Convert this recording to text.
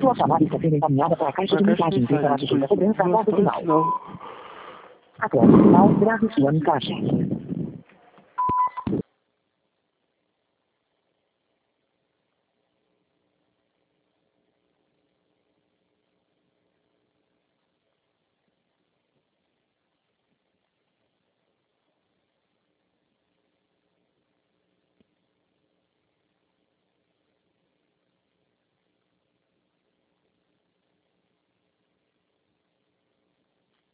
Sua chamada está sendo encaminhada para a caixa de mensagens e para atitude da cobrança após o sinal. Após o sinal, grave sua mensagem.